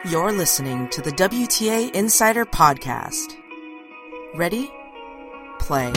You're listening to the WTA Insider Podcast. Ready? Play.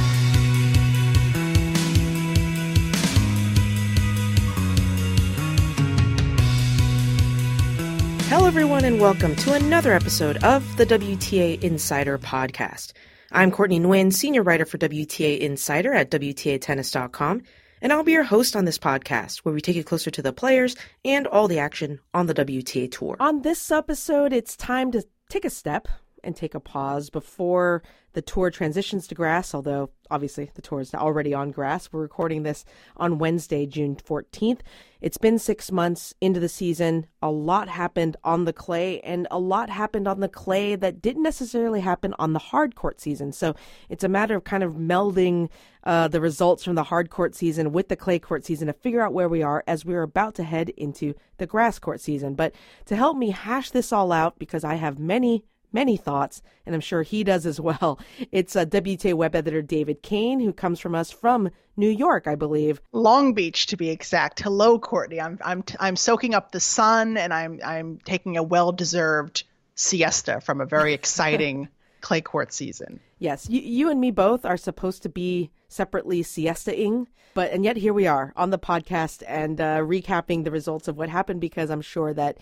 Hello, everyone, and welcome to another episode of the WTA Insider Podcast. I'm Courtney Nguyen, senior writer for WTA Insider at WTAtennis.com, and I'll be your host on this podcast, where we take it closer to the players and all the action on the WTA Tour. On this episode, it's time to take a step and take a pause before the tour transitions to grass, although obviously the tour is already on grass. We're recording this on Wednesday, June 14th. It's been 6 months into the season. A lot happened on the clay, and a lot happened on the clay that didn't necessarily happen on the hard court season. So it's a matter of kind of melding the results from the hard court season with the clay court season to figure out where we are as we're about to head into the grass court season. But to help me hash this all out, because I have many thoughts, and I'm sure he does as well. It's WTA web editor David Kane, who comes from us from New York, I believe. Long Beach, to be exact. Hello, Courtney. I'm soaking up the sun, and I'm taking a well-deserved siesta from a very exciting clay court season. Yes, you and me both are supposed to be separately siesta-ing, and yet here we are on the podcast and recapping the results of what happened, because I'm sure that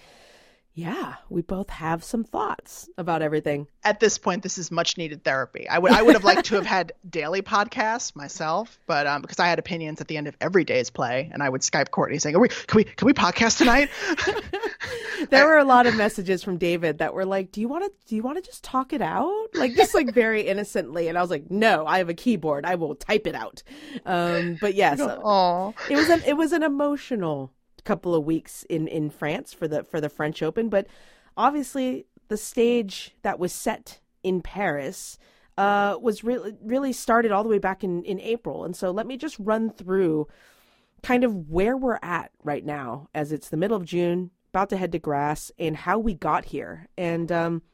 we both have some thoughts about everything. At this point, this is much needed therapy. I would have liked to have had daily podcasts myself, but because I had opinions at the end of every day's play, and I would Skype Courtney saying, can we podcast tonight?" There were a lot of messages from David that were like, do you want to just talk it out? Just very innocently. And I was like, no, I have a keyboard. I will type it out. But yes, it was an emotional couple of weeks in France for the French Open, but obviously the stage that was set in Paris was really started all the way back in April. And so let me just run through kind of where we're at right now, as it's the middle of June, about to head to grass, and how we got here. And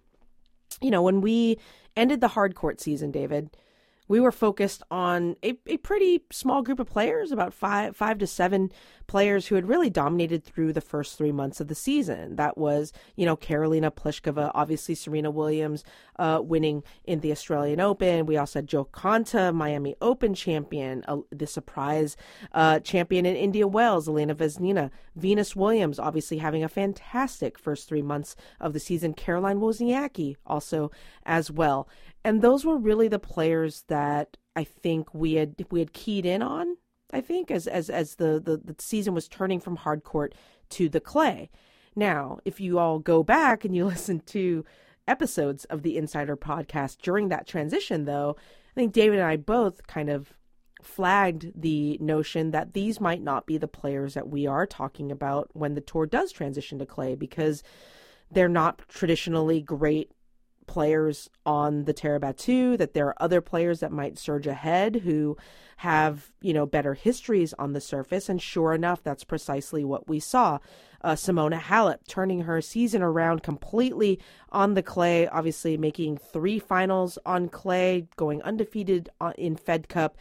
when we ended the hard court season, David, we were focused on a pretty small group of players, about five to seven players who had really dominated through the first 3 months of the season. That was, Karolina Pliskova, obviously Serena Williams winning in the Australian Open. We also had Jo Konta, Miami Open champion, the surprise champion in Indian Wells, Elena Vesnina. Venus Williams obviously having a fantastic first 3 months of the season. Caroline Wozniacki also as well. And those were really the players that I think we had keyed in on, I think, as the season was turning from hard court to the clay. Now, if you all go back and you listen to episodes of the Insider Podcast during that transition, though, I think David and I both kind of flagged the notion that these might not be the players that we are talking about when the tour does transition to clay, because they're not traditionally great players on the terre battue, that there are other players that might surge ahead who have, better histories on the surface. And sure enough, that's precisely what we saw. Simona Halep turning her season around completely on the clay, obviously making 3 finals on clay, going undefeated in Fed Cup.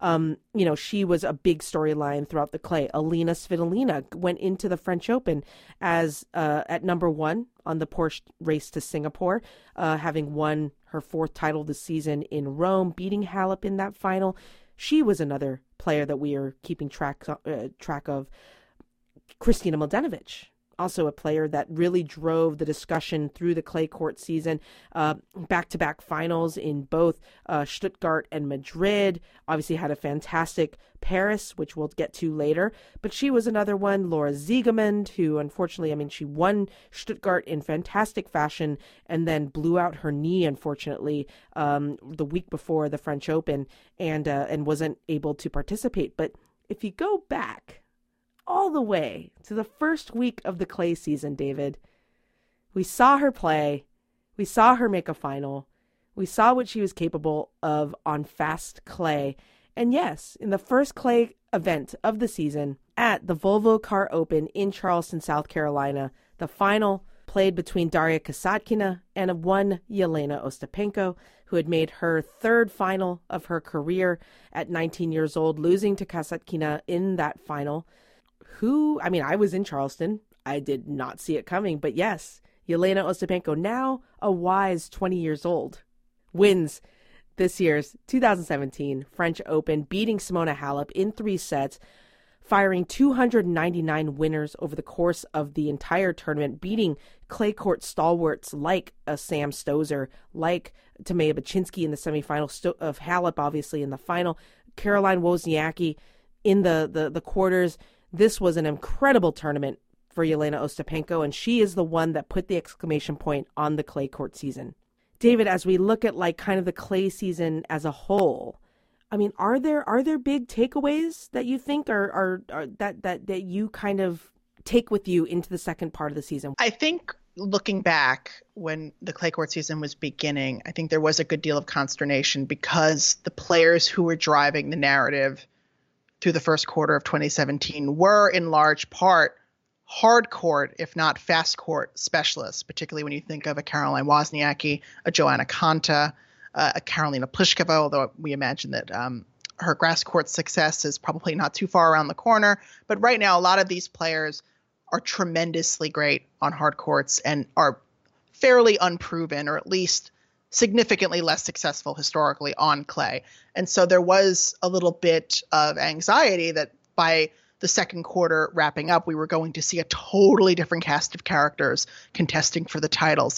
She was a big storyline throughout the clay. Alina Svitolina went into the French Open as at number 1 on the Porsche race to Singapore, having won her 4th title this season in Rome, beating Halep in that final. She was another player that we are keeping track of. Kristina Mladenovic, also a player that really drove the discussion through the clay court season. Back-to-back finals in both Stuttgart and Madrid. Obviously had a fantastic Paris, which we'll get to later. But she was another one. Laura Siegemund, who unfortunately, she won Stuttgart in fantastic fashion and then blew out her knee, unfortunately, the week before the French Open and wasn't able to participate. But if you go back all the way to the first week of the clay season, David, we saw her play. We saw her make a final. We saw what she was capable of on fast clay. And yes, in the first clay event of the season at the Volvo Car Open in Charleston, South Carolina, the final played between Daria Kasatkina and one Yelena Ostapenko, who had made her 3rd final of her career at 19 years old, losing to Kasatkina in that final. I was in Charleston. I did not see it coming, but yes, Yelena Ostapenko, now a wise 20 years old, wins this year's 2017 French Open, beating Simona Halep in 3 sets, firing 299 winners over the course of the entire tournament, beating clay court stalwarts like Sam Stosur, like Tamea Baczynski in the semifinal, of Halep obviously in the final, Caroline Wozniacki in the quarters. This was an incredible tournament for Yelena Ostapenko, and she is the one that put the exclamation point on the clay court season. David, as we look at like kind of the clay season as a whole, I mean, are there big takeaways that you think are that you kind of take with you into the second part of the season? I think looking back when the clay court season was beginning, I think there was a good deal of consternation because the players who were driving the narrative through the first quarter of 2017 were in large part hard court, if not fast court specialists, particularly when you think of a Caroline Wozniacki, a Joanna Konta, a Karolina Pliskova, although we imagine that her grass court success is probably not too far around the corner. But right now, a lot of these players are tremendously great on hard courts and are fairly unproven, or at least significantly less successful historically on clay. And so there was a little bit of anxiety that by the second quarter wrapping up, we were going to see a totally different cast of characters contesting for the titles.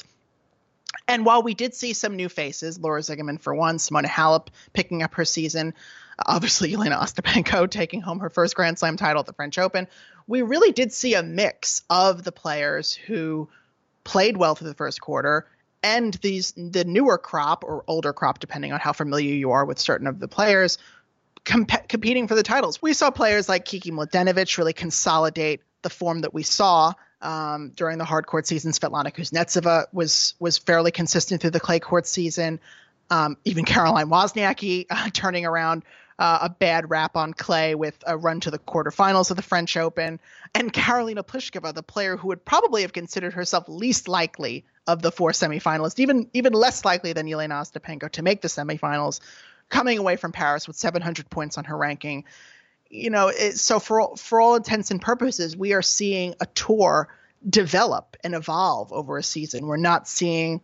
And while we did see some new faces, Laura Siegemund for one, Simona Halep picking up her season, obviously Yelena Ostapenko taking home her first Grand Slam title at the French Open, we really did see a mix of the players who played well through the first quarter and the newer crop or older crop, depending on how familiar you are with certain of the players, competing for the titles. We saw players like Kiki Mladenovic really consolidate the form that we saw during the hard court season. Svetlana Kuznetsova was fairly consistent through the clay court season. Even Caroline Wozniacki turning around a bad rap on clay with a run to the quarterfinals of the French Open. And Karolina Pliskova, the player who would probably have considered herself least likely of the 4 semifinalists, even less likely than Yelena Ostapenko to make the semifinals, coming away from Paris with 700 points on her ranking. You know, so for all intents and purposes, we are seeing a tour develop and evolve over a season. We're not seeing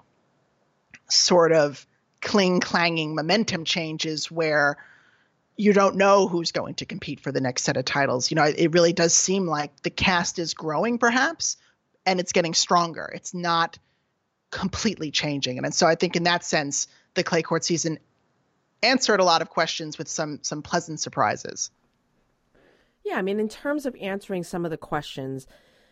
sort of cling-clanging momentum changes where you don't know who's going to compete for the next set of titles. You know, it really does seem like the cast is growing perhaps, and it's getting stronger. It's not completely changing. And so I think in that sense, the clay court season answered a lot of questions with some pleasant surprises. Yeah, I mean, in terms of answering some of the questions,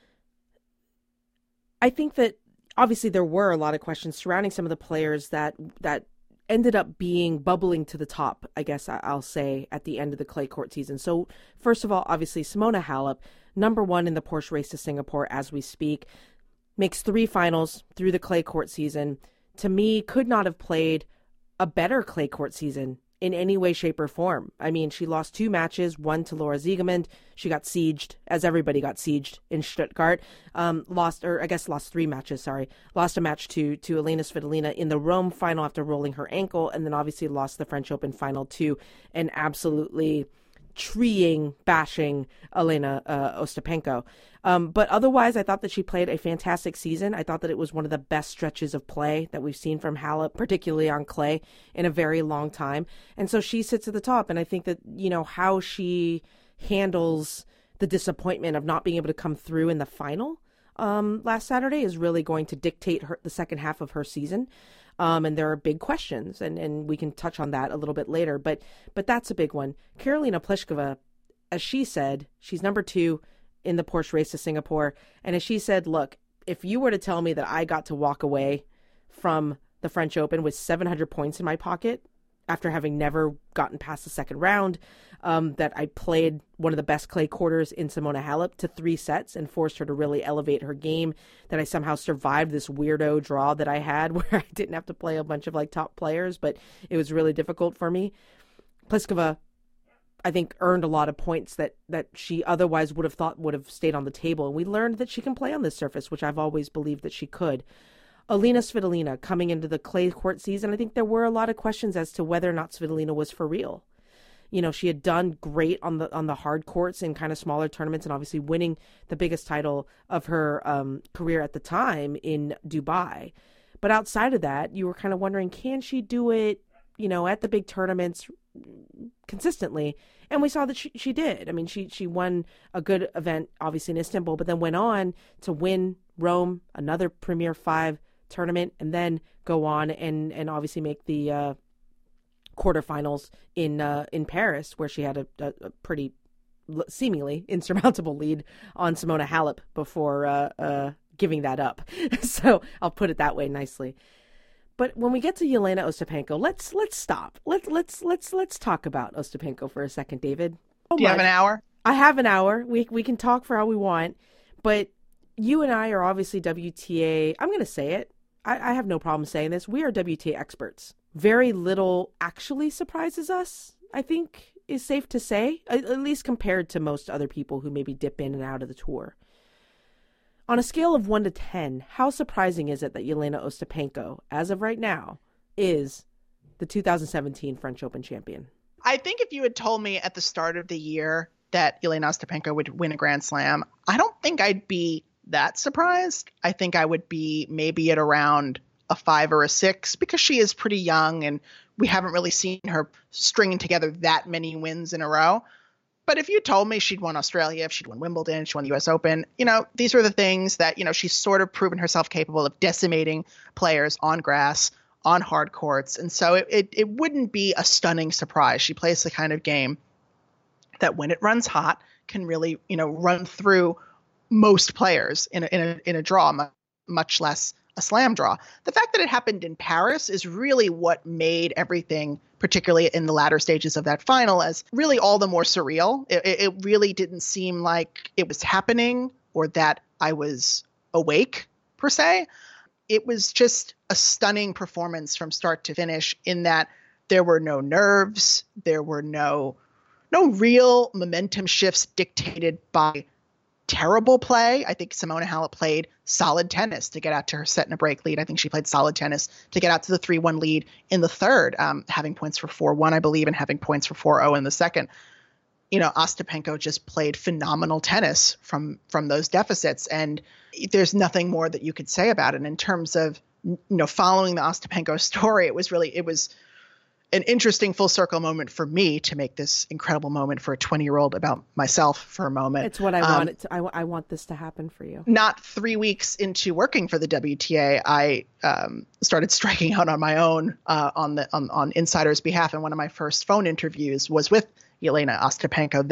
I think that obviously there were a lot of questions surrounding some of the players that ended up being bubbling to the top, I guess I'll say, at the end of the clay court season. So first of all, obviously Simona Halep, number 1 in the Porsche race to Singapore as we speak, makes 3 finals through the clay court season. To me, could not have played a better clay court season in any way, shape, or form. I mean, she lost 2 matches, one to Laura Siegemund. She got sieged, as everybody got sieged in Stuttgart. Lost 3 matches, sorry. Lost a match to Elena Svitolina in the Rome final after rolling her ankle, and then obviously lost the French Open final to an absolutely bashing Elena Ostapenko. But otherwise, I thought that she played a fantastic season. I thought that it was one of the best stretches of play that we've seen from Halep, particularly on clay, in a very long time. And so she sits at the top. And I think that, you know, how she handles the disappointment of not being able to come through in the final last Saturday is really going to dictate the second half of her season. And there are big questions, and we can touch on that a little bit later. But that's a big one. Karolina Pliskova, as she said, she's number 2 in the Porsche race to Singapore. And as she said, look, if you were to tell me that I got to walk away from the French Open with 700 points in my pocket after having never gotten past the second round, that I played one of the best clay quarters in Simona Halep to 3 sets and forced her to really elevate her game, that I somehow survived this weirdo draw that I had where I didn't have to play a bunch of like top players, but it was really difficult for me. Pliskova, I think, earned a lot of points that she otherwise would have thought would have stayed on the table. And we learned that she can play on this surface, which I've always believed that she could. Elena Svitolina coming into the clay court season, I think there were a lot of questions as to whether or not Svitolina was for real. You know, she had done great on the hard courts in kind of smaller tournaments, and obviously winning the biggest title of her career at the time in Dubai. But outside of that, you were kind of wondering, can she do it, you know, at the big tournaments consistently? And we saw that she did. I mean, she won a good event, obviously, in Istanbul, but then went on to win Rome, another Premier 5 tournament, and then go on and obviously make the quarterfinals in Paris, where she had a pretty seemingly insurmountable lead on Simona Halep before giving that up. So I'll put it that way nicely. But when we get to Jelena Ostapenko, let's stop. Let's talk about Ostapenko for a second, David. Do you have an hour? I have an hour. We can talk for all we want, but you and I are obviously WTA. I'm going to say it. I have no problem saying this. We are WTA experts. Very little actually surprises us, I think is safe to say, at least compared to most other people who maybe dip in and out of the tour. On a scale of 1 to 10, how surprising is it that Jelena Ostapenko, as of right now, is the 2017 French Open champion? I think if you had told me at the start of the year that Jelena Ostapenko would win a Grand Slam, I don't think I'd be that surprised. I think I would be maybe at around a 5 or a 6, because she is pretty young and we haven't really seen her stringing together that many wins in a row. But if you told me she'd won Australia, if she'd won Wimbledon, she won the US Open, you know, these are the things that, you know, she's sort of proven herself capable of decimating players on grass, on hard courts. And so it wouldn't be a stunning surprise. She plays the kind of game that when it runs hot can really, you know, run through most players in a draw, much less a slam draw. The fact that it happened in Paris is really what made everything, particularly in the latter stages of that final, as really all the more surreal. It really didn't seem like it was happening or that I was awake, per se. It was just a stunning performance from start to finish, in that there were no nerves, there were no real momentum shifts dictated by terrible play. I think Simona Halep played solid tennis to get out to her set and a break lead. I think she played solid tennis to get out to the 3-1 lead in the third, having points for 4-1, I believe, and having points for 4-0 in the second. You know, Ostapenko just played phenomenal tennis from those deficits, and there's nothing more that you could say about it. In terms of, you know, following the Ostapenko story, it was an interesting full circle moment for me to make this incredible moment for a 20-year-old about myself for a moment. It's what I wanted. I want this to happen for you. Not 3 weeks into working for the WTA, I started striking out on my own on Insider's behalf. And one of my first phone interviews was with Jelena Ostapenko,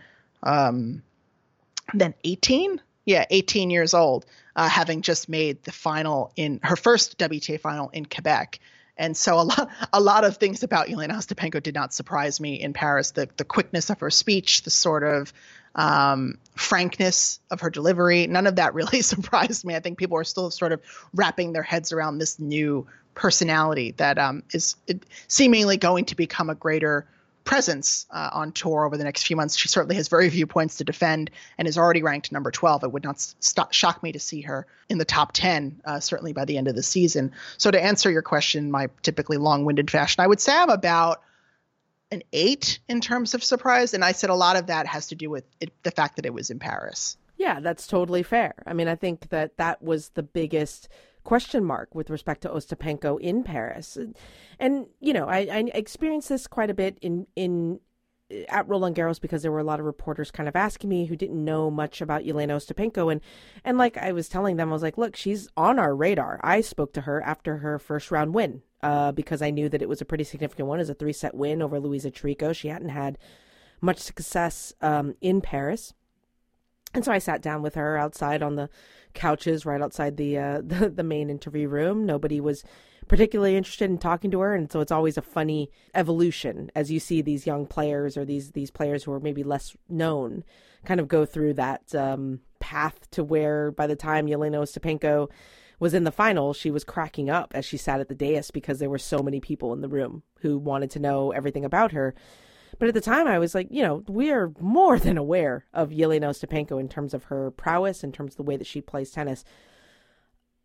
then 18? Yeah, 18 years old, having just made the final in her first WTA final in Quebec. And so a lot of things about Jelena Ostapenko did not surprise me in Paris. The quickness of her speech, the sort of frankness of her delivery, none of that really surprised me. I think people are still sort of wrapping their heads around this new personality that is seemingly going to become a greater presence on tour over the next few months. She certainly has very few points to defend and is already ranked number 12. It would not shock me to see her in the top 10, certainly by the end of the season. So to answer your question, my typically long-winded fashion, I would say I'm about an 8 in terms of surprise. And I said a lot of that has to do with the fact that it was in Paris. Yeah, that's totally fair. I mean, I think that was the biggest question mark with respect to Ostapenko in Paris. And you know, I experienced this quite a bit at Roland Garros, because there were a lot of reporters kind of asking me who didn't know much about Jelena Ostapenko. And like I was telling them, I was like, look, she's on our radar. I spoke to her after her first round win because I knew that it was a pretty significant one. It was a 3-set win over Luisa Trico. She hadn't had much success in Paris. And so I sat down with her outside on the couches right outside the main interview room. Nobody was particularly interested in talking to her, and so it's always a funny evolution as you see these young players, or these players who are maybe less known, kind of go through that path to where by the time Jelena Ostapenko was in the final, she was cracking up as she sat at the dais because there were so many people in the room who wanted to know everything about her. But at the time, I was like, you know, we are more than aware of Jelena Ostapenko in terms of her prowess, in terms of the way that she plays tennis.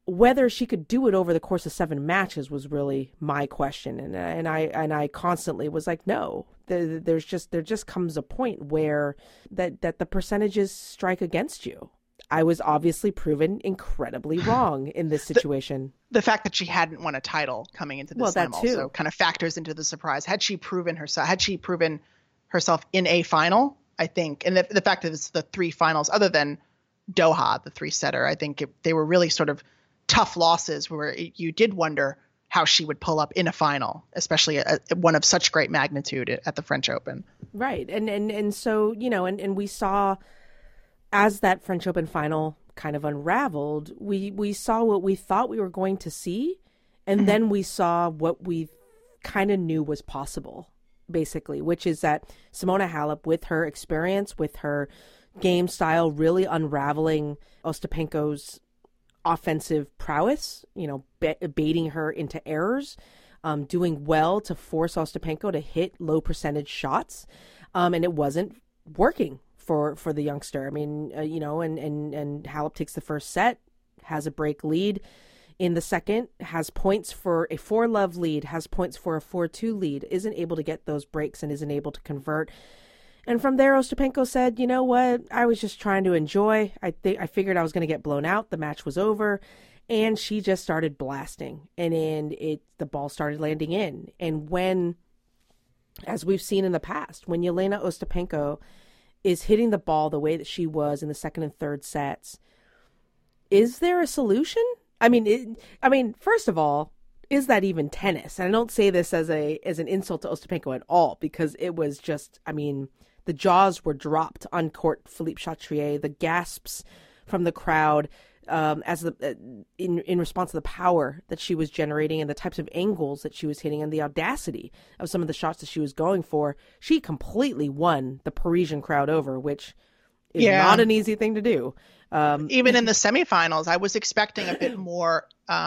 whether she could do it over the course of 7 matches was really my question. And I constantly was like, no, there just comes a point where that the percentages strike against you. I was obviously proven incredibly wrong in this situation. The fact that she hadn't won a title coming into this time also kind of factors into the surprise. Had she proven herself in a final, I think, and the fact that it's the 3 finals other than Doha, the 3-setter, I think they were really sort of tough losses where you did wonder how she would pull up in a final, especially one of such great magnitude at the French Open. Right. And so, and we saw as that French Open final kind of unraveled, we saw what we thought we were going to see. And then we saw what we kind of knew was possible, basically, which is that Simona Halep, with her experience, with her game style, really unraveling Ostapenko's offensive prowess, baiting her into errors, doing well to force Ostapenko to hit low percentage shots. And it wasn't working for the youngster. I mean, and Halep takes the first set, has a break lead in the second, has points for a 4-love lead, has points for a 4-2 lead, isn't able to get those breaks and isn't able to convert. And from there, Ostapenko said, you know what, I was just trying to enjoy. I figured I was going to get blown out. The match was over. And she just started blasting. And the ball started landing in. And when, as we've seen in the past, when Jelena Ostapenko is hitting the ball the way that she was in the second and third sets, is there a solution? I mean, first of all, is that even tennis? And I don't say this as an insult to Ostapenko at all, because it was just, the jaws were dropped on court. Philippe Chatrier, the gasps from the crowd, in response to the power that she was generating and the types of angles that she was hitting and the audacity of some of the shots that she was going for, she completely won the Parisian crowd over, which is not an easy thing to do. Even in the semifinals, I was expecting a bit more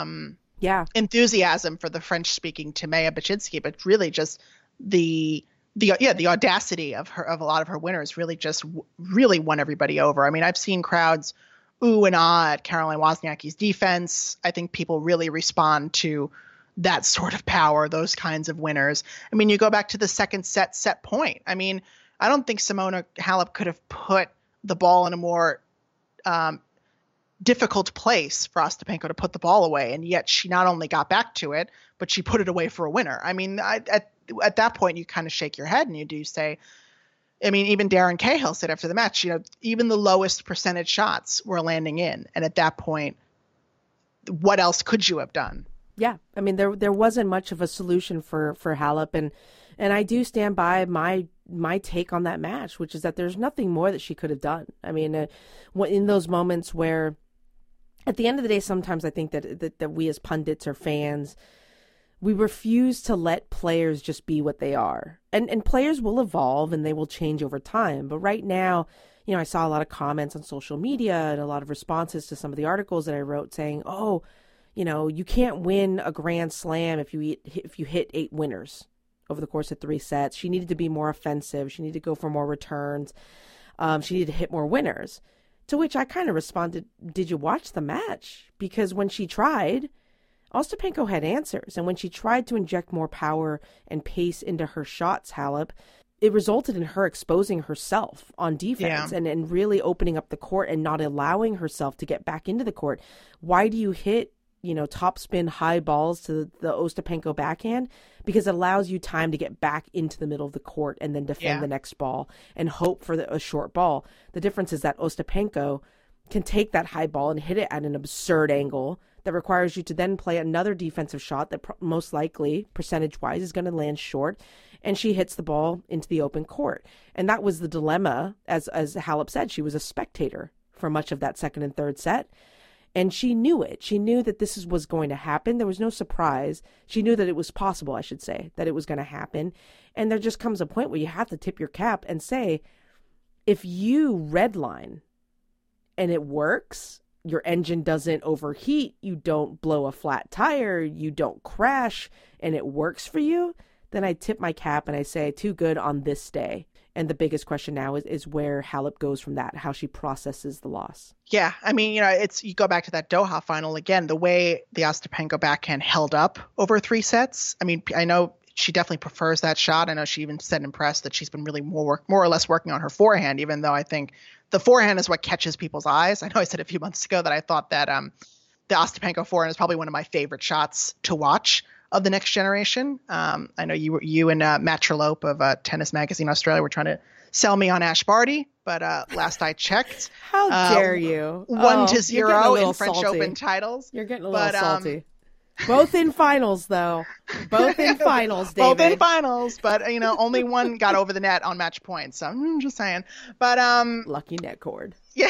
enthusiasm for the French-speaking Timea Bacsinszky, but really just the audacity of a lot of her winners really won everybody over. I mean, I've seen crowds ooh and ah at Caroline Wozniacki's defense. I think people really respond to that sort of power, those kinds of winners. I mean, you go back to the second set point. I mean, I don't think Simona Halep could have put the ball in a more difficult place for Ostapenko to put the ball away, and yet she not only got back to it, but she put it away for a winner. I mean, at that point, you kind of shake your head and you do say, I mean, even Darren Cahill said after the match, even the lowest percentage shots were landing in. And at that point, what else could you have done? Yeah. I mean, there wasn't much of a solution for Halep. And I do stand by my take on that match, which is that there's nothing more that she could have done. I mean, in those moments where at the end of the day, sometimes I think that we as pundits or fans, we refuse to let players just be what they are. And players will evolve and they will change over time. But right now, I saw a lot of comments on social media and a lot of responses to some of the articles that I wrote saying, you can't win a Grand Slam if you hit 8 winners over the course of 3 sets. She needed to be more offensive. She needed to go for more returns. She needed to hit more winners. To which I kind of responded, did you watch the match? Because when she tried, Ostapenko had answers, and when she tried to inject more power and pace into her shots, Halep, it resulted in her exposing herself on defense and really opening up the court and not allowing herself to get back into the court. Why do you hit, top spin high balls to the Ostapenko backhand? Because it allows you time to get back into the middle of the court and then defend the next ball and hope for a short ball. The difference is that Ostapenko can take that high ball and hit it at an absurd angle that requires you to then play another defensive shot that most likely, percentage-wise, is going to land short, and she hits the ball into the open court. And that was the dilemma, as Halep said. She was a spectator for much of that second and third set, and she knew it. She knew that this was going to happen. There was no surprise. She knew that it was possible, I should say, that it was going to happen. And there just comes a point where you have to tip your cap and say, if you redline and it works, your engine doesn't overheat, you don't blow a flat tire, you don't crash, and it works for you, then I tip my cap and I say, too good on this day. And the biggest question now is where Halep goes from that, how she processes the loss. Yeah, I mean, you go back to that Doha final again, the way the Ostapenko backhand held up over 3 sets. I mean, I know she definitely prefers that shot. I know she even said in press that she's been really more or less working on her forehand, even though I think the forehand is what catches people's eyes. I know I said a few months ago that I thought that the Ostapenko forehand is probably one of my favorite shots to watch of the next generation. I know you and Matt Trellope of Tennis Magazine Australia were trying to sell me on Ash Barty, but last I checked, how dare you? 1-0 in French salty. Open titles. You're getting a little salty. Both in finals, though. Both in finals, David. Both in finals, but only one got over the net on match points. So I'm just saying. But lucky net cord. Yeah.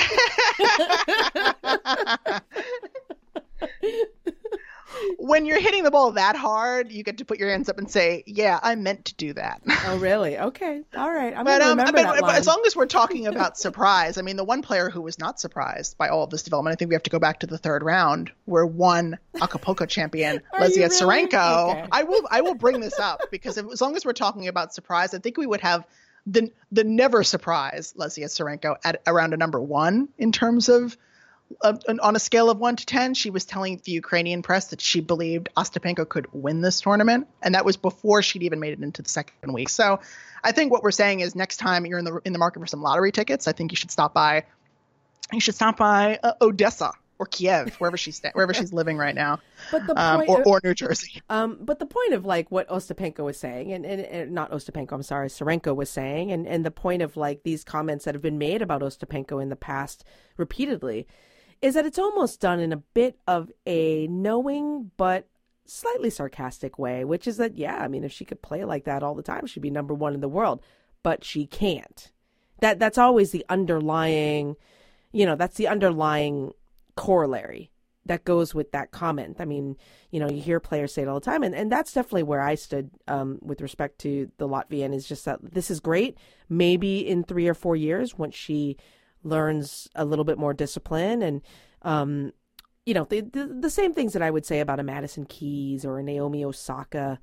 When you're hitting the ball that hard, you get to put your hands up and say, "Yeah, I meant to do that." Oh, really? Okay, all right. I'm gonna remember that line. But as long as we're talking about surprise, I mean, the one player who was not surprised by all of this development, I think we have to go back to the third round, where one Acapulco champion, Lesia Tsurenko. Okay. I will bring this up because as long as we're talking about surprise, I think we would have the never surprise Lesia Tsurenko at around a number 1 in terms of. On a scale of 1 to 10, she was telling the Ukrainian press that she believed Ostapenko could win this tournament, and that was before she'd even made it into the second week. So, I think what we're saying is next time you're in the market for some lottery tickets, I think you should stop by. You should stop by Odessa or Kiev, wherever she's living right now, but the point, or New Jersey. But the point of like what Ostapenko was saying, and not Ostapenko, I'm sorry, Tsurenko was saying, and the point of like these comments that have been made about Ostapenko in the past repeatedly, is that it's almost done in a bit of a knowing but slightly sarcastic way, which is that, yeah, I mean, if she could play like that all the time, she'd be number 1 in the world, but she can't. That's always the underlying, that's the underlying corollary that goes with that comment. I mean, you hear players say it all the time, and that's definitely where I stood with respect to the Latvian, is just that this is great. Maybe in 3 or 4 years, once she learns a little bit more discipline and, the same things that I would say about a Madison Keys or a Naomi Osaka,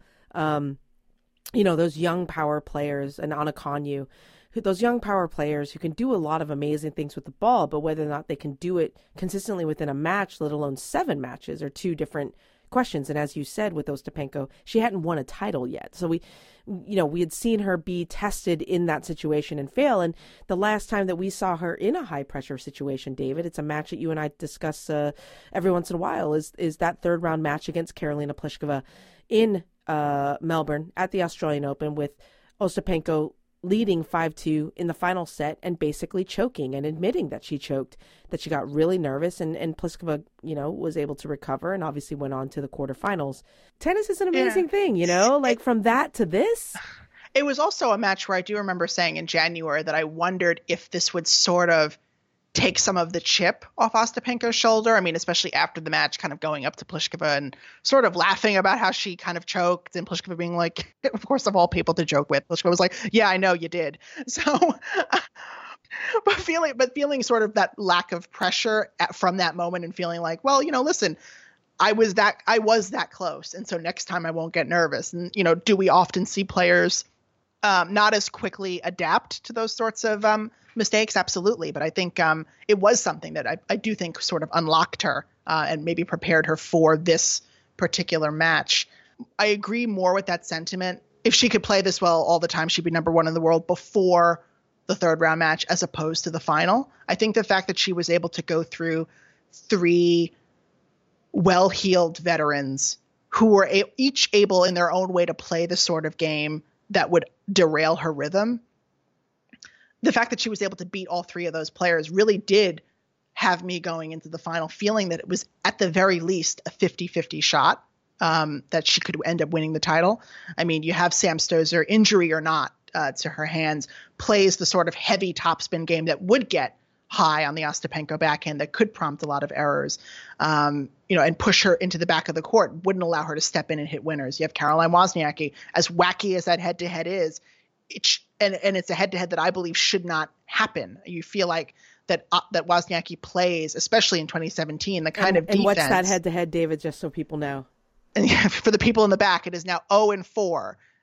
those young power players, and Anna Konyu, those young power players who can do a lot of amazing things with the ball, but whether or not they can do it consistently within a match, let alone 7 matches, are 2 different questions. And as you said with Ostapenko, she hadn't won a title yet. So we had seen her be tested in that situation and fail. And the last time that we saw her in a high pressure situation, David, it's a match that you and I discuss every once in a while, is that third round match against Karolina Pliskova in Melbourne at the Australian Open, with Ostapenko leading 5-2 in the final set and basically choking and admitting that she choked, that she got really nervous, and Pliskova, was able to recover and obviously went on to the quarterfinals. Tennis is an amazing thing, like from that to this. It was also a match where I do remember saying in January that I wondered if this would sort of take some of the chip off Ostapenko's shoulder. I mean, especially after the match, kind of going up to Pliskova and sort of laughing about how she kind of choked, and Pliskova being like, of course, of all people to joke with, Pliskova was like, "Yeah, I know you did." So, but feeling sort of that lack of pressure from that moment, and feeling like, well, listen, I was that close, and so next time I won't get nervous. And do we often see players not as quickly adapt to those sorts of mistakes? Absolutely. But I think it was something that I do think sort of unlocked her and maybe prepared her for this particular match. I agree more with that sentiment. If she could play this well all the time, she'd be number 1 in the world before the third round match as opposed to the final. I think the fact that she was able to go through 3 well-heeled veterans who were each able in their own way to play the sort of game that would derail her rhythm. The fact that she was able to beat all 3 of those players really did have me going into the final feeling that it was at the very least a 50-50 shot that she could end up winning the title. I mean, you have Sam Stosur, injury or not to her hands, plays the sort of heavy topspin game that would get high on the Ostapenko backhand, that could prompt a lot of errors, and push her into the back of the court, wouldn't allow her to step in and hit winners. You have Caroline Wozniacki, as wacky as that head-to-head is, and it's a head-to-head that I believe should not happen. You feel like that Wozniacki plays, especially in 2017, the kind of defense. And what's that head-to-head, David, just so people know? And for the people in the back, it is now 0-4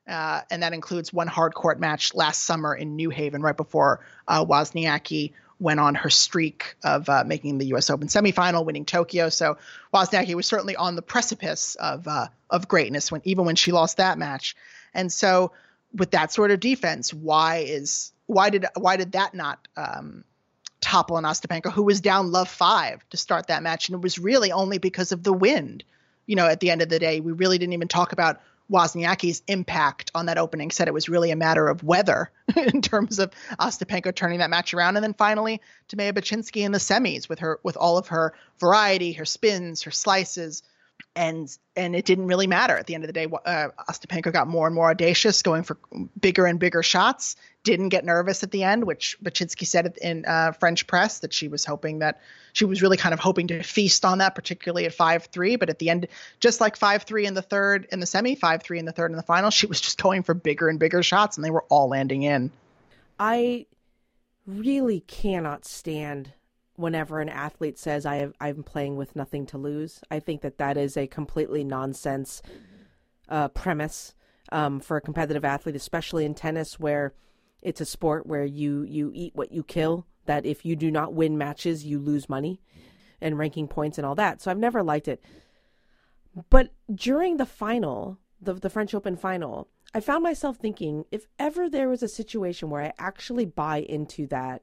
and that includes one hard court match last summer in New Haven, right before Wozniacki went on her streak of making the U.S. Open semifinal, winning Tokyo. So Wozniacki was certainly on the precipice of greatness even when she lost that match. And so with that sort of defense, why did that not topple an Ostapenko, who was down love 5 to start that match? And it was really only because of the wind. At the end of the day, we really didn't even talk about Wozniacki's impact on that opening set. It was really a matter of weather in terms of Ostapenko turning that match around. And then finally, Timea Bacsinszky in the semis with all of her variety, her spins, her slices. And it didn't really matter. At the end of the day, Ostapenko got more and more audacious, going for bigger and bigger shots, didn't get nervous at the end, which Bacsinszky said in French press that she was really kind of hoping to feast on that, particularly at 5-3. But at the end, just like 5-3 in the third in the semi, 5-3 in the third in the final, she was just going for bigger and bigger shots, and they were all landing in. I really cannot stand whenever an athlete says I'm playing with nothing to lose. I think that is a completely nonsense premise for a competitive athlete, especially in tennis, where it's a sport where you eat what you kill, that if you do not win matches, you lose money and ranking points and all that. So I've never liked it. But during the final, the French Open final, I found myself thinking, if ever there was a situation where I actually buy into that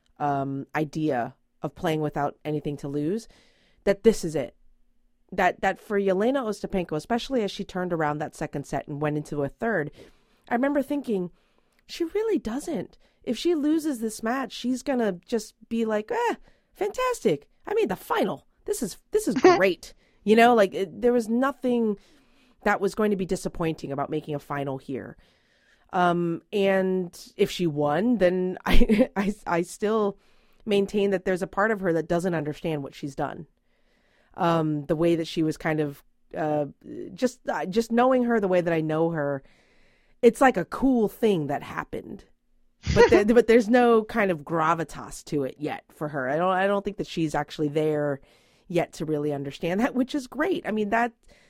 idea of playing without anything to lose, that this is it. That for Jelena Ostapenko, especially as she turned around that second set and went into a third, I remember thinking, she really doesn't. If she loses this match, she's going to just be like, fantastic. I made the final. This is great. There was nothing that was going to be disappointing about making a final here. And if she won, then I still maintain that there's a part of her that doesn't understand what she's done. The way that she was kind of just knowing her the way that I know her, it's like a cool thing that happened, but there's no kind of gravitas to it yet for her. I don't think that she's actually there yet to really understand that, which is great. I mean, that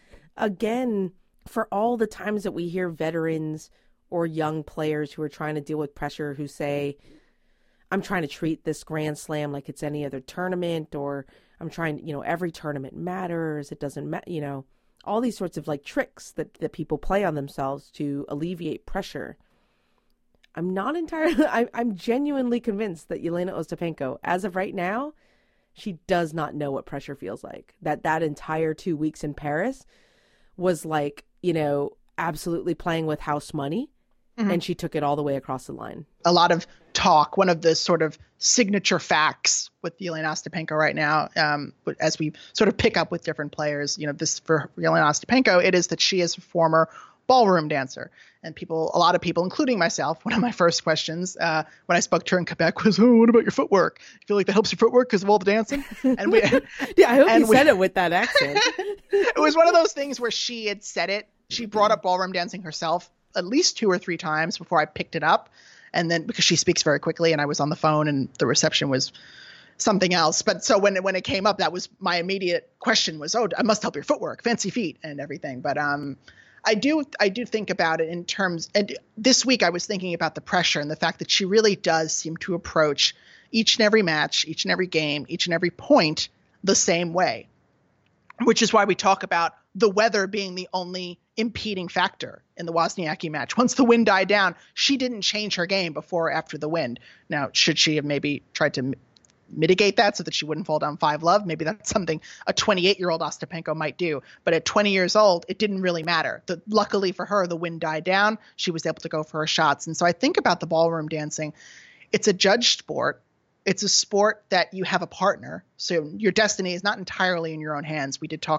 again, for all the times that we hear veterans or young players who are trying to deal with pressure who say, I'm trying to treat this Grand Slam like it's any other tournament, or I'm trying, every tournament matters. It doesn't matter, all these sorts of like tricks that people play on themselves to alleviate pressure. I'm not entirely, I'm genuinely convinced that Jelena Ostapenko, as of right now, she does not know what pressure feels like. That entire 2 weeks in Paris was like, absolutely playing with house money. Mm-hmm. And she took it all the way across the line. A lot of talk, one of the sort of signature facts with Jelena Ostapenko right now, as we sort of pick up with different players, this for Jelena Ostapenko, it is that she is a former ballroom dancer. And a lot of people, including myself, one of my first questions when I spoke to her in Quebec was, what about your footwork? You feel like that helps your footwork because of all the dancing? And we, yeah, I hope you said it with that accent. It was one of those things where she had said it. She brought up ballroom dancing herself at least 2 or 3 times before I picked it up. And then because she speaks very quickly and I was on the phone and the reception was something else. But so when it came up, that was my immediate question was, I must help your footwork, fancy feet and everything. But I do think about it in terms, and this week I was thinking about the pressure and the fact that she really does seem to approach each and every match, each and every game, each and every point the same way, which is why we talk about the weather being the only impeding factor in the Wozniacki match. Once the wind died down, she didn't change her game before or after the wind. Now, should she have maybe tried to mitigate that so that she wouldn't fall down 5-love? Maybe that's something a 28-year-old Ostapenko might do. But at 20 years old, it didn't really matter. Luckily for her, the wind died down. She was able to go for her shots. And so I think about the ballroom dancing. It's a judged sport. It's a sport that you have a partner. So your destiny is not entirely in your own hands.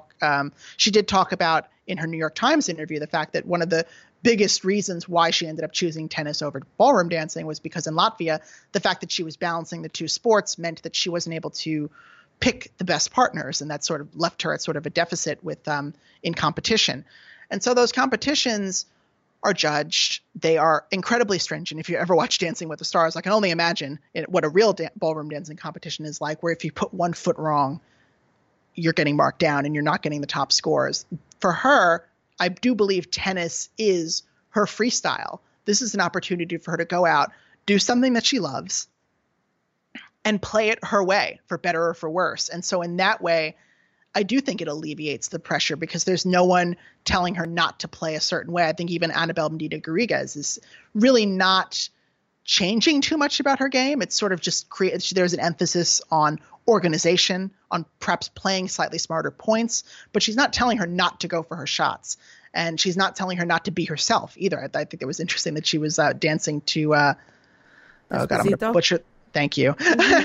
She did talk about in her New York Times interview the fact that one of the biggest reasons why she ended up choosing tennis over ballroom dancing was because in Latvia, the fact that she was balancing the two sports meant that she wasn't able to pick the best partners. And that sort of left her at sort of a deficit with in competition. And so those competitions are judged. They are incredibly stringent. If you ever watch Dancing with the Stars, I can only imagine what a real ballroom dancing competition is like, where if you put one foot wrong, you're getting marked down and you're not getting the top scores. For her, I do believe tennis is her freestyle. This is an opportunity for her to go out, do something that she loves, and play it her way, for better or for worse. And so in that way, I do think it alleviates the pressure because there's no one telling her not to play a certain way. I think even Anabel Medina Garrigues is really not changing too much about her game. It's sort of just there's an emphasis on organization, on perhaps playing slightly smarter points, but she's not telling her not to go for her shots. And she's not telling her not to be herself either. I think it was interesting that she was dancing to, oh God, I'm going to butcher. Thank you.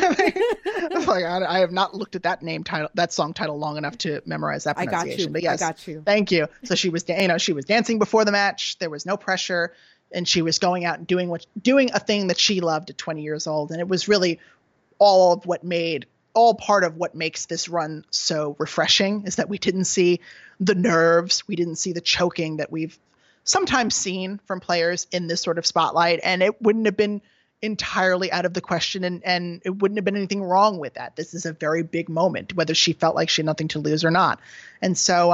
I have not looked at that song title long enough to memorize that pronunciation. But yes, I got you. Thank you. So she was dancing before the match. There was no pressure, and she was going out and doing a thing that she loved at 20 years old. And it was really all part of what makes this run so refreshing is that we didn't see the nerves, we didn't see the choking that we've sometimes seen from players in this sort of spotlight, and it wouldn't have been entirely out of the question, and it wouldn't have been anything wrong with that. This is a very big moment, whether she felt like she had nothing to lose or not. And so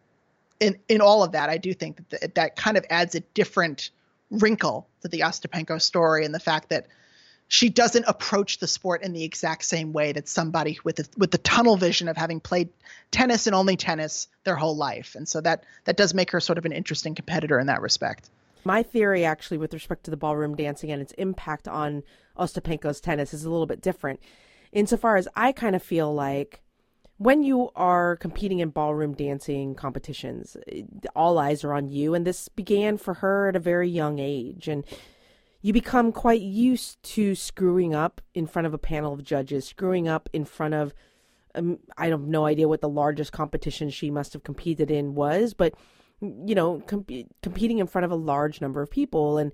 in all of that, I do think that kind of adds a different wrinkle to the Ostapenko story, and the fact that she doesn't approach the sport in the exact same way that somebody with the tunnel vision of having played tennis and only tennis their whole life. And so that does make her sort of an interesting competitor in that respect. My theory, actually, with respect to the ballroom dancing and its impact on Ostapenko's tennis is a little bit different. Insofar as I kind of feel like when you are competing in ballroom dancing competitions, all eyes are on you. And this began for her at a very young age. And you become quite used to screwing up in front of a panel of judges, screwing up in front of, I have no idea what the largest competition she must have competed in was, but competing in front of a large number of people. And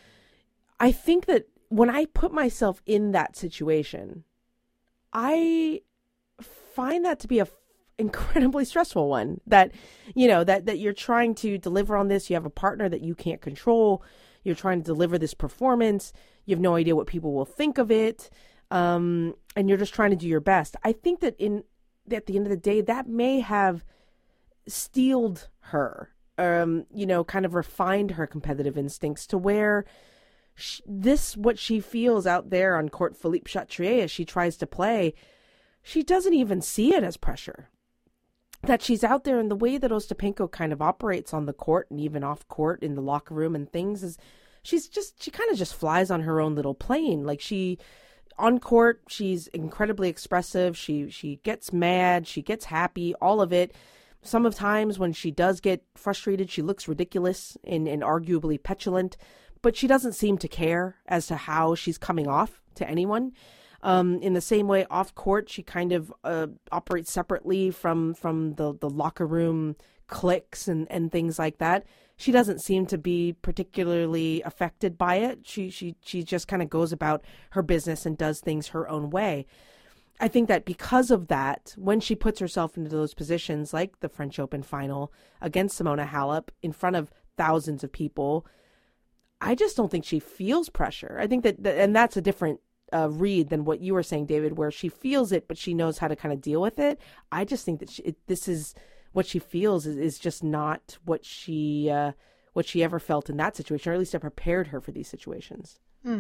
I think that when I put myself in that situation, I find that to be a incredibly stressful one, that you're trying to deliver on this. You have a partner that you can't control. You're trying to deliver this performance. You have no idea what people will think of it. And you're just trying to do your best. I think that at the end of the day, that may have steeled her, kind of refined her competitive instincts to where what she feels out there on court Philippe Chatrier as she tries to play, she doesn't even see it as pressure. That she's out there, and the way that Ostapenko kind of operates on the court and even off court in the locker room and things is she kind of just flies on her own little plane. Like on court, she's incredibly expressive. She gets mad, she gets happy, all of it. Some of times when she does get frustrated, she looks ridiculous and arguably petulant, but she doesn't seem to care as to how she's coming off to anyone. In the same way, off court, she kind of operates separately from the locker room cliques and things like that. She doesn't seem to be particularly affected by it. She just kind of goes about her business and does things her own way. I think that because of that, when she puts herself into those positions like the French Open final against Simona Halep in front of thousands of people, I just don't think she feels pressure. I think that and that's a different read than what you were saying, David, where she feels it, but she knows how to kind of deal with it. I just think that this is what she feels is just not what she ever felt in that situation, or at least it prepared her for these situations.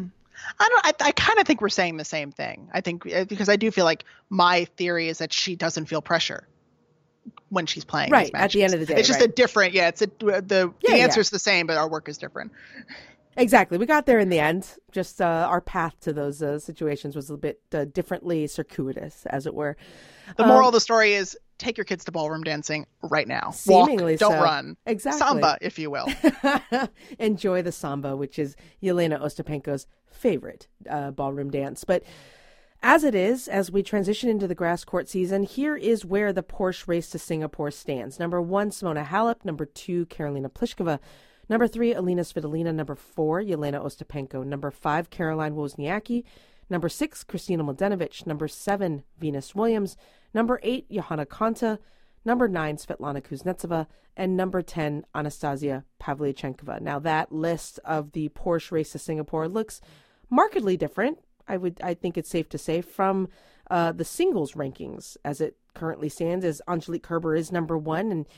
I kind of think we're saying the same thing. I think because I do feel like my theory is that she doesn't feel pressure when she's playing. Right. At the end of the day, it's just a different. Yeah. The answer is the same, but our work is different. Exactly. We got there in the end. Just our path to those situations was a bit differently circuitous, as it were. The moral of the story is take your kids to ballroom dancing right now. Seemingly Walk, don't run. Exactly. Samba, if you will. Enjoy the samba, which is Jelena Ostapenko's favorite ballroom dance. But as it is, as we transition into the grass court season, here is where the Porsche race to Singapore stands. Number 1, Simona Halep. Number 2, Karolina Pliskova. Number 3, Alina Svitolina. Number 4, Jelena Ostapenko. Number 5, Caroline Wozniacki. Number 6, Kristina Mladenovic. Number 7, Venus Williams. Number 8, Johanna Konta. Number 9, Svetlana Kuznetsova. And number 10, Anastasia Pavlyuchenkova. Now that list of the Porsche race to Singapore looks markedly different, I think it's safe to say, from the singles rankings as it currently stands, as Angelique Kerber is number 1, and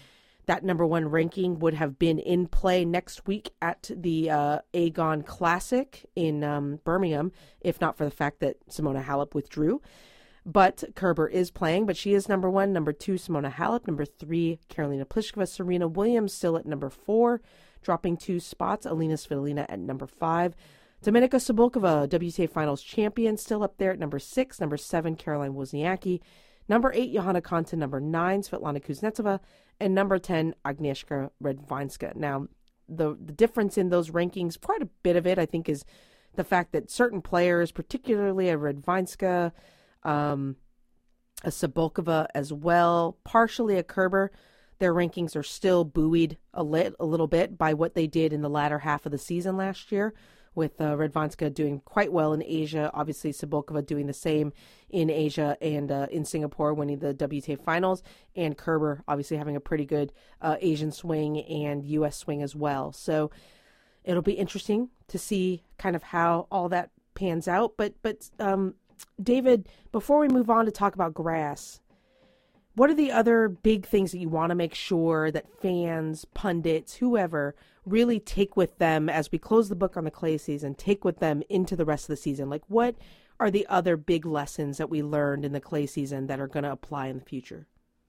that number one ranking would have been in play next week at the Aegon Classic in Birmingham, if not for the fact that Simona Halep withdrew. But Kerber is playing, but she is number one. Number two, Simona Halep. Number three, Karolina Pliskova. Serena Williams still at number four, dropping 2 spots. Alina Svitolina at number 5. Dominika Cibulkova, WTA Finals champion, still up there at number 6. Number 7, Caroline Wozniacki. Number 8, Johanna Konta. Number 9, Svetlana Kuznetsova. And number 10, Agnieszka Radwanska. Now, the difference in those rankings, quite a bit of it, I think, is the fact that certain players, particularly a Radwanska, a Cibulkova as well, partially a Kerber, their rankings are still buoyed a little bit by what they did in the latter half of the season last year, with Radwanska doing quite well in Asia, obviously Cibulkova doing the same in Asia and in Singapore, winning the WTA Finals, and Kerber obviously having a pretty good Asian swing and U.S. swing as well. So it'll be interesting to see kind of how all that pans out. But David, before we move on to talk about grass, what are the other big things that you want to make sure that fans, pundits, whoever really take with them as we close the book on the clay season, take with them into the rest of the season? Like, what are the other big lessons that we learned in the clay season that are going to apply in the future?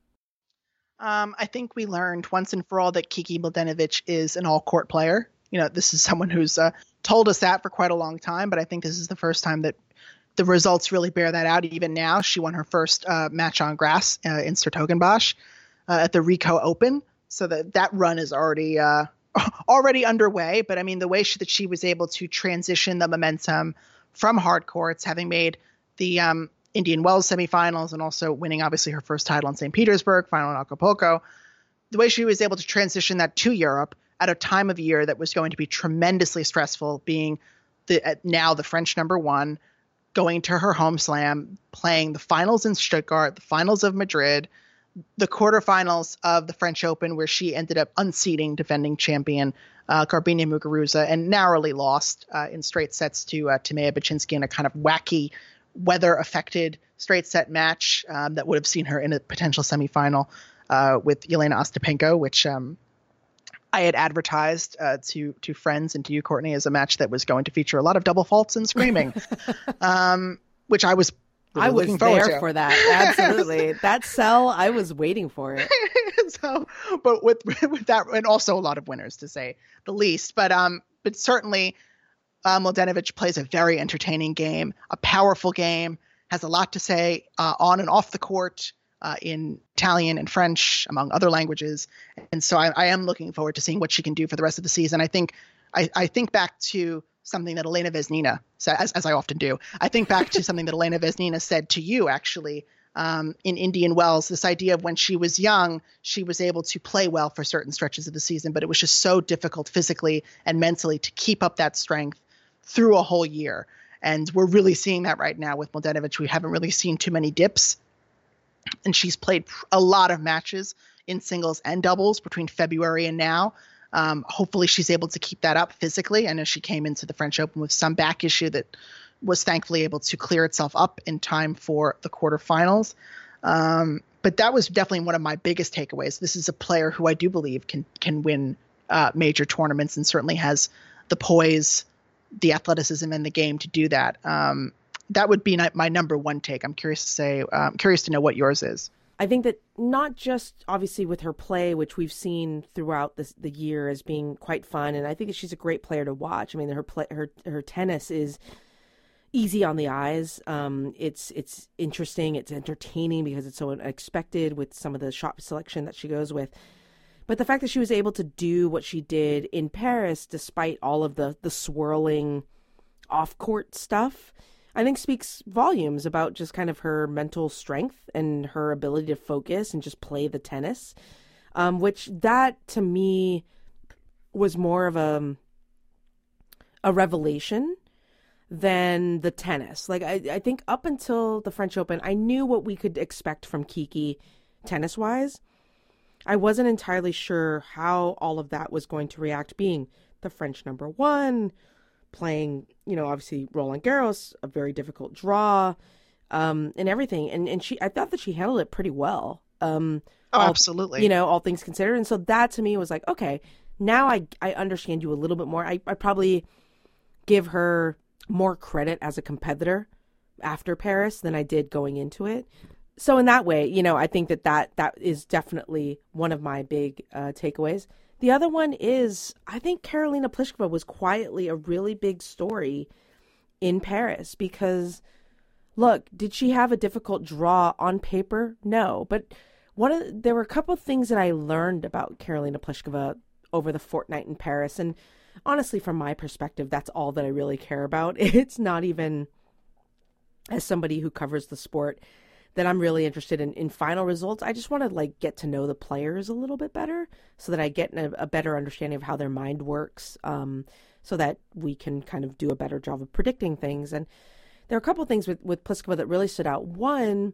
I think we learned once and for all that Kiki Mladenovic is an all-court player. You know, this is someone who's told us that for quite a long time, but I think this is the first time that the results really bear that out. Even now, she won her first match on grass in 's-Hertogenbosch at the Rico Open. So that run is already underway. But I mean, the way that she was able to transition the momentum from hard courts, having made the Indian Wells semifinals and also winning obviously her first title in St. Petersburg, final in Acapulco, the way she was able to transition that to Europe at a time of year that was going to be tremendously stressful, being now the French number one, going to her home slam, playing the finals in Stuttgart, the finals of Madrid, the quarterfinals of the French Open, where she ended up unseating defending champion Garbiñe Muguruza and narrowly lost in straight sets to Timea Bacsinszky in a kind of wacky, weather-affected straight set match that would have seen her in a potential semifinal with Yelena Ostapenko, which I had advertised to friends and to you, Courtney, as a match that was going to feature a lot of double faults and screaming, which I was really looking forward to. For that. Absolutely. That sell, I was waiting for it. So, but with that, and also a lot of winners to say the least, but certainly Mladenovic plays a very entertaining game, a powerful game, has a lot to say on and off the court, in Italian and French, among other languages. And so I am looking forward to seeing what she can do for the rest of the season. I think back to something that Elena Vesnina said, as I often do. I think back to something that Elena Vesnina said to you, actually, in Indian Wells, this idea of when she was young, she was able to play well for certain stretches of the season, but it was just so difficult physically and mentally to keep up that strength through a whole year. And we're really seeing that right now with Mladenovic. We haven't really seen too many dips. And she's played a lot of matches in singles and doubles between February and now. Hopefully she's able to keep that up physically. I know she came into the French Open with some back issue that was thankfully able to clear itself up in time for the quarterfinals. But that was definitely one of my biggest takeaways. This is a player who I do believe can win major tournaments and certainly has the poise, the athleticism in the game to do that. That would be my number one take. I'm curious to know what yours is. I think that not just obviously with her play, which we've seen throughout the year as being quite fun, and I think that she's a great player to watch. I mean, her tennis is easy on the eyes. It's interesting, it's entertaining because it's so unexpected with some of the shot selection that she goes with. But the fact that she was able to do what she did in Paris, despite all of the swirling off-court stuff, I think speaks volumes about just kind of her mental strength and her ability to focus and just play the tennis, which that to me was more of a revelation than the tennis. Like I think up until the French Open, I knew what we could expect from Kiki tennis-wise. I wasn't entirely sure how all of that was going to react, being the French number one, playing, obviously Roland Garros, a very difficult draw, and everything. And I thought that she handled it pretty well. Absolutely. All things considered. And so that to me was like, okay, now I understand you a little bit more. I probably give her more credit as a competitor after Paris than I did going into it. So in that way, I think that is definitely one of my big takeaways. The other one is, I think Karolina Pliskova was quietly a really big story in Paris because, look, did she have a difficult draw on paper? No, but there were a couple of things that I learned about Karolina Pliskova over the fortnight in Paris, and honestly, from my perspective, that's all that I really care about. It's not even, as somebody who covers the sport, that I'm really interested in final results. I just want to get to know the players a little bit better so that I get a better understanding of how their mind works, so that we can kind of do a better job of predicting things. And there are a couple of things with Pliskova that really stood out. One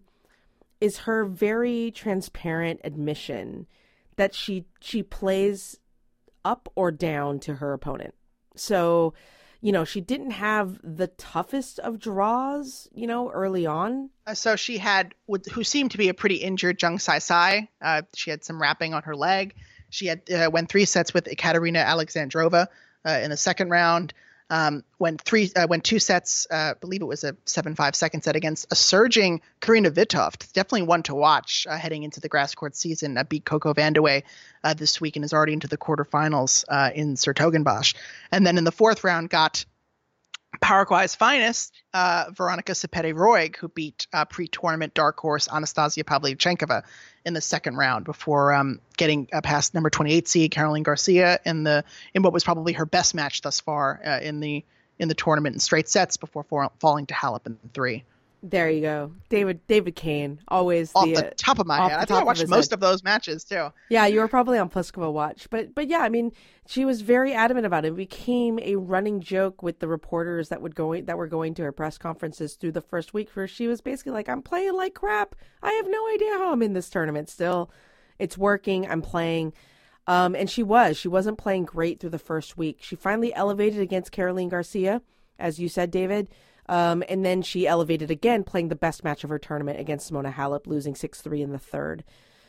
is her very transparent admission that she plays up or down to her opponent. So, she didn't have the toughest of draws, early on. So she had, who seemed to be a pretty injured Zheng Saisai. She had some wrapping on her leg. She had went 3 sets with Ekaterina Alexandrova in the second round. Went 2 sets, I believe it was a 7-5 second set against a surging Karina Vitoft. Definitely one to watch heading into the grass court season. Beat Coco Vandeweghe this week and is already into the quarterfinals in 's-Hertogenbosch. And then in the fourth round got Paraguay's finest, Veronica Sepete-Roig, who beat pre-tournament dark horse Anastasia Pavlyuchenkova in the second round before getting past number 28 seed Caroline Garcia in what was probably her best match thus far in the tournament in straight sets before falling to Halep in 3. There you go. David Kane, always off the top of my head. I think I watched most of those matches too. Yeah, you were probably on Pliskova watch. But yeah, I mean, she was very adamant about it. It became a running joke with the reporters that were going to her press conferences through the first week, where she was basically like, I'm playing like crap. I have no idea how I'm in this tournament still. It's working. I'm playing. And she wasn't playing great through the first week. She finally elevated against Caroline Garcia, as you said, David. And then she elevated again, playing the best match of her tournament against Simona Halep, losing 6-3 in the third.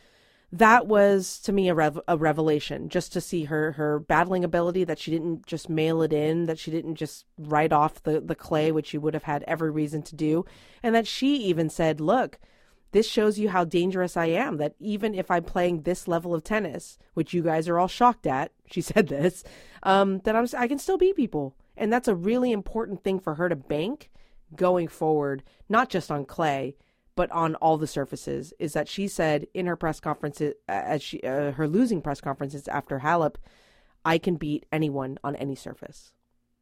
That was, to me, a revelation, just to see her battling ability, that she didn't just mail it in, that she didn't just write off the clay, which she would have had every reason to do, and that she even said, look, this shows you how dangerous I am, that even if I'm playing this level of tennis, which you guys are all shocked at, she said this, that I can still beat people. And that's a really important thing for her to bank going forward, not just on clay, but on all the surfaces, is that she said in her press conferences, her losing press conferences after Halep, I can beat anyone on any surface.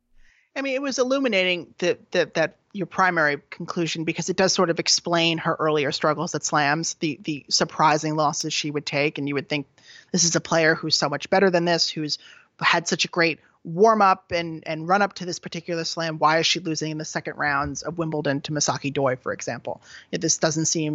I mean, it was illuminating that your primary conclusion, because it does sort of explain her earlier struggles at slams, the surprising losses she would take. And you would think, this is a player who's so much better than this, who's had such a great warm up and run up to this particular slam. Why is she losing in the second rounds of Wimbledon to Misaki Doi, for example? This doesn't seem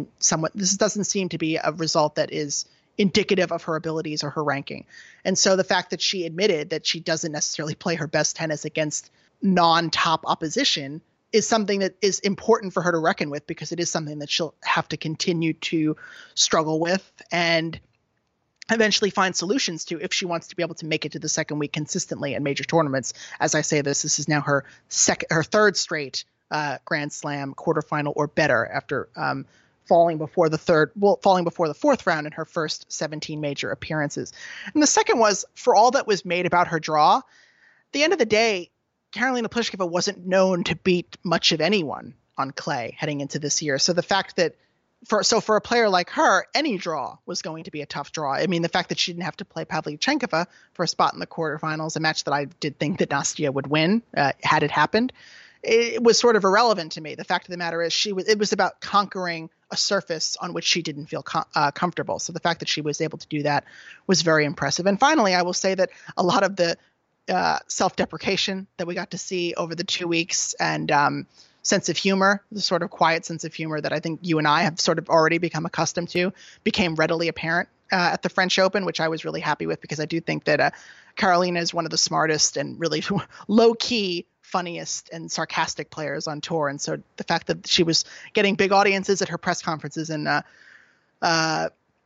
to be a result that is indicative of her abilities or her ranking. And so the fact that she admitted that she doesn't necessarily play her best tennis against non-top opposition is something that is important for her to reckon with, because it is something that she'll have to continue to struggle with and eventually find solutions to if she wants to be able to make it to the second week consistently in major tournaments. As I say this is now her third straight Grand Slam quarterfinal or better, after falling before the fourth round in her first 17 major appearances. And the second was, for all that was made about her draw, at the end of the day, Karolina Pliskova wasn't known to beat much of anyone on clay heading into this year. So the fact that for a player like her, any draw was going to be a tough draw. I mean, the fact that she didn't have to play Pavlyuchenkova for a spot in the quarterfinals, a match that I did think that Nastia would win had it happened, it was sort of irrelevant to me. The fact of the matter is, it was about conquering a surface on which she didn't feel comfortable. So the fact that she was able to do that was very impressive. And finally, I will say that a lot of the self-deprecation that we got to see over the 2 weeks, and sense of humor, the sort of quiet sense of humor that I think you and I have sort of already become accustomed to, became readily apparent at the French Open, which I was really happy with, because I do think that Karolina is one of the smartest and really low-key, funniest and sarcastic players on tour. And so the fact that she was getting big audiences at her press conferences in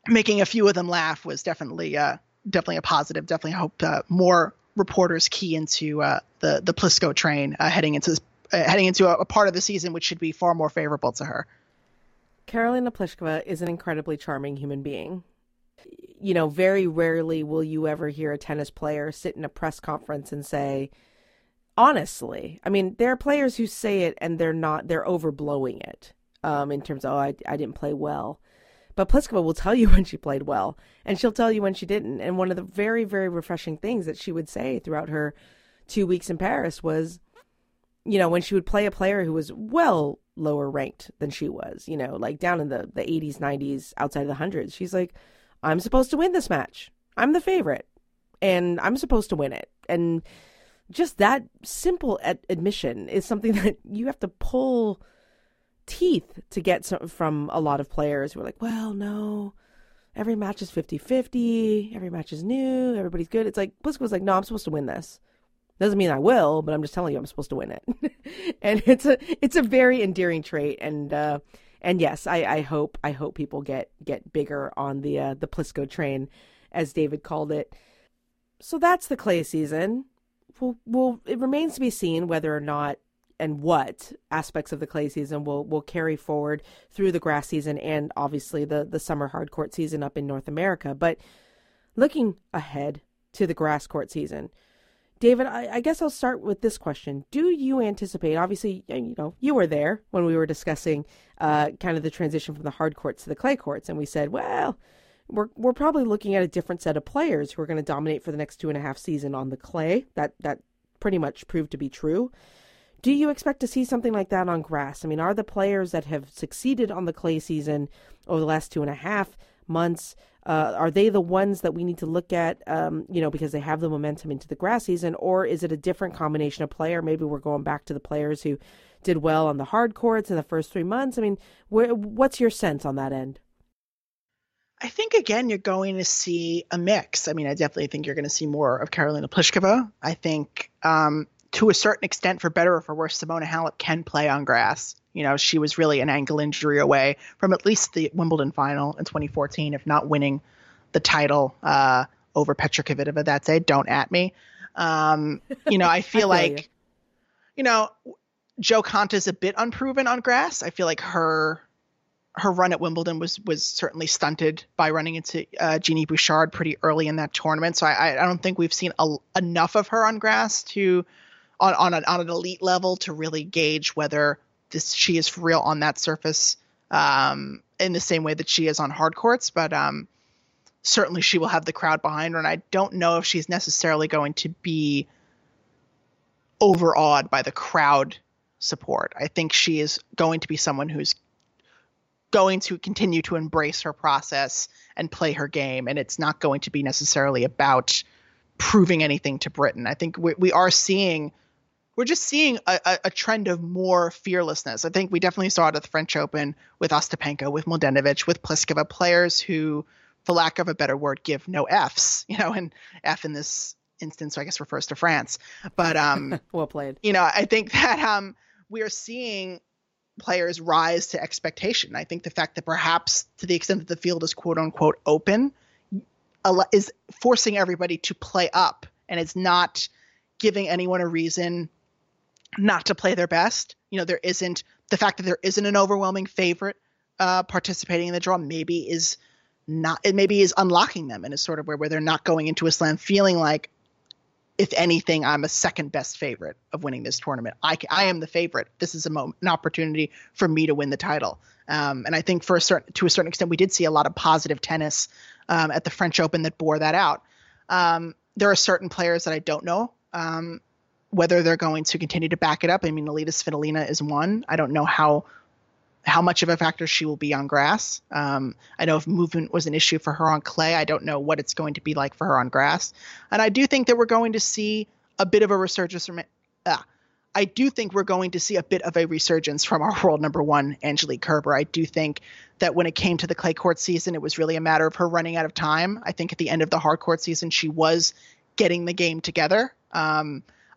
making a few of them laugh was definitely a positive. Definitely hope more reporters key into the Pliskova train heading into a part of the season which should be far more favorable to her. Karolina Pliskova is an incredibly charming human being. You know, very rarely will you ever hear a tennis player sit in a press conference and say, honestly, I mean, there are players who say it and they're overblowing it in terms of, I didn't play well. But Pliskova will tell you when she played well, and she'll tell you when she didn't. And one of the very, very refreshing things that she would say throughout her 2 weeks in Paris was, you know, when she would play a player who was well lower ranked than she was, you know, like down in the 80s, 90s, outside of the hundreds, she's like, I'm supposed to win this match. I'm the favorite, and I'm supposed to win it. And just that simple admission is something that you have to pull teeth to get from a lot of players who are like, well, no, every match is 50-50, every match is new, everybody's good. It's like, Pliskova's like, no, I'm supposed to win this. Doesn't mean I will, but I'm just telling you I'm supposed to win it. And it's a very endearing trait. And yes, I hope people get bigger on the Pliskova train, as David called it. So that's the clay season. Well, it remains to be seen whether or not and what aspects of the clay season will carry forward through the grass season and obviously the summer hard court season up in North America. But looking ahead to the grass court season, David, I guess I'll start with this question. Do you anticipate, obviously, you know, you were there when we were discussing kind of the transition from the hard courts to the clay courts, and we said, well, we're probably looking at a different set of players who are going to dominate for the next 2.5 seasons on the clay. That pretty much proved to be true. Do you expect to see something like that on grass? I mean, are the players that have succeeded on the clay season over the last 2.5 months, are they the ones that we need to look at, you know, because they have the momentum into the grass season, or is it a different combination of player? Maybe we're going back to the players who did well on the hard courts in the first 3 months. I mean, what's your sense on that end? I think, again, you're going to see a mix. I mean, I definitely think you're going to see more of Karolina Pliskova. I think to a certain extent, for better or for worse, Simona Halep can play on grass. You know, she was really an ankle injury away from at least the Wimbledon final in 2014, if not winning the title over Petra Kvitova that day. Don't at me. You know, I feel like, you know, Jo Konta's a bit unproven on grass. I feel like her run at Wimbledon was certainly stunted by running into Jeannie Bouchard pretty early in that tournament. So I don't think we've seen enough of her on grass on an elite level to really gauge whether she is for real on that surface in the same way that she is on hard courts. But certainly she will have the crowd behind her. And I don't know if she's necessarily going to be overawed by the crowd support. I think she is going to be someone who's going to continue to embrace her process and play her game. And it's not going to be necessarily about proving anything to Britain. I think we're just seeing a trend of more fearlessness. I think we definitely saw it at the French Open with Ostapenko, with Mladenovic, with Pliskova, players who, for lack of a better word, give no Fs, you know, and F in this instance, I guess, refers to France. But, well played. You know, I think that we are seeing players rise to expectation. I think the fact that perhaps to the extent that the field is quote unquote open is forcing everybody to play up, and it's not giving anyone a reason not to play their best. You know, there isn't the fact that there isn't an overwhelming favorite participating in the draw maybe is unlocking them in a sort of where they're not going into a slam feeling like, if anything, I'm a second best favorite of winning this tournament. I am the favorite. This is an opportunity for me to win the title. And I think to a certain extent, we did see a lot of positive tennis at the French Open that bore that out. There are certain players that I don't know whether they're going to continue to back it up. I mean, Alida Svitolina is one. I don't know how much of a factor she will be on grass. I know if movement was an issue for her on clay, I don't know what it's going to be like for her on grass. And I do think that we're going to see a bit of a resurgence from I do think we're going to see a bit of a resurgence from our world number one, Angelique Kerber. I do think that when it came to the clay court season, it was really a matter of her running out of time. I think at the end of the hard court season, she was getting the game together.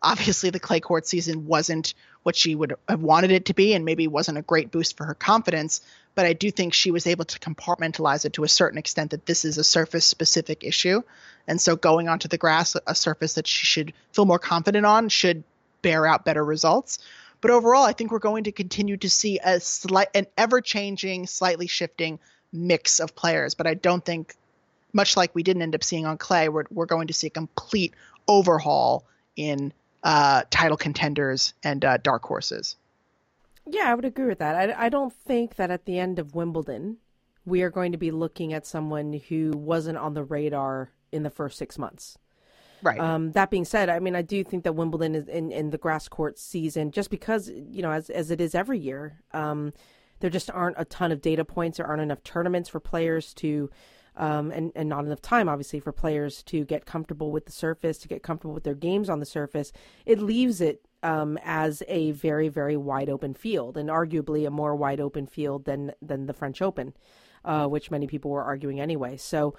Obviously, the clay court season wasn't what she would have wanted it to be and maybe wasn't a great boost for her confidence. But I do think she was able to compartmentalize it to a certain extent that this is a surface-specific issue. And so going onto the grass, a surface that she should feel more confident on, should bear out better results. But overall, I think we're going to continue to see an ever-changing, slightly shifting mix of players. But I don't think, much like we didn't end up seeing on clay, we're going to see a complete overhaul in title contenders and dark horses. Yeah, I would agree with that. I don't think that at the end of Wimbledon, we are going to be looking at someone who wasn't on the radar in the first 6 months. Right. That being said, I mean, I do think that Wimbledon is in the grass court season, just because, as it is every year, there just aren't a ton of data points. There aren't enough tournaments for players to, and not enough time, obviously, for players to get comfortable with the surface, to get comfortable with their games on the surface. It leaves it as a very, very wide open field, and arguably a more wide open field than the French Open, which many people were arguing anyway. So,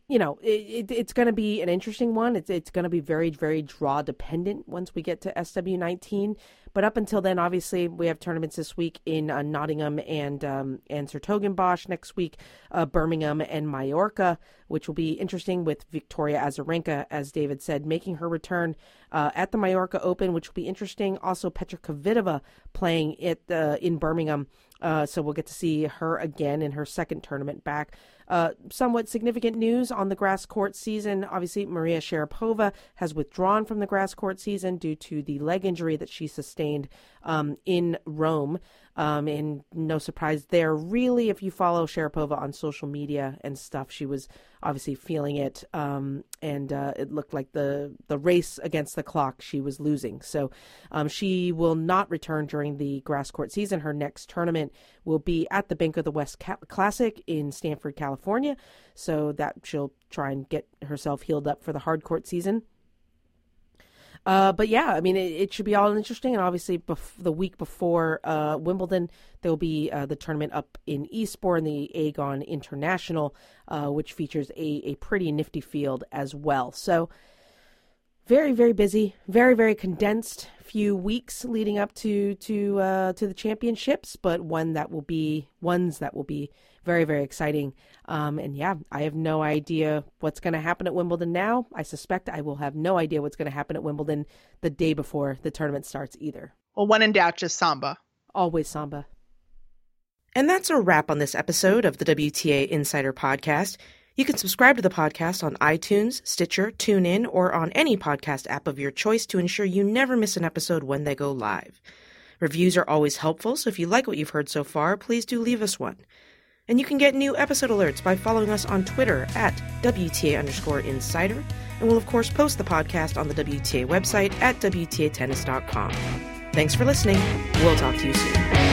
it's going to be an interesting one. It's going to be very, very draw dependent once we get to SW19. But up until then, obviously, we have tournaments this week in Nottingham and 's-Hertogenbosch. Next week, Birmingham and Mallorca, which will be interesting with Victoria Azarenka, as David said, making her return at the Mallorca Open, which will be interesting. Also, Petra Kvitova playing in Birmingham. So we'll get to see her again in her second tournament back. Somewhat significant news on the grass court season. Obviously, Maria Sharapova has withdrawn from the grass court season due to the leg injury that she sustained in Rome. And no surprise there, really, if you follow Sharapova on social media and stuff, she was obviously feeling it. And it looked like the race against the clock, she was losing. So she will not return during the grass court season. Her next tournament will be at the Bank of the West Classic in Stanford, California. So that she'll try and get herself healed up for the hard court season. But yeah, I mean, it should be all interesting. And obviously, the week before Wimbledon, there will be the tournament up in Eastbourne, the Aegon International, which features a pretty nifty field as well. So very, very busy, very, very condensed few weeks leading up to the championships, but ones that will be very, very exciting. And yeah, I have no idea what's going to happen at Wimbledon now. I suspect I will have no idea what's going to happen at Wimbledon the day before the tournament starts either. Well, when in doubt, just Samba. Always Samba. And that's a wrap on this episode of the WTA Insider Podcast. You can subscribe to the podcast on iTunes, Stitcher, TuneIn, or on any podcast app of your choice to ensure you never miss an episode when they go live. Reviews are always helpful, so if you like what you've heard so far, please do leave us one. And you can get new episode alerts by following us on Twitter at WTA_insider. And we'll, of course, post the podcast on the WTA website at WTAtennis.com. Thanks for listening. We'll talk to you soon.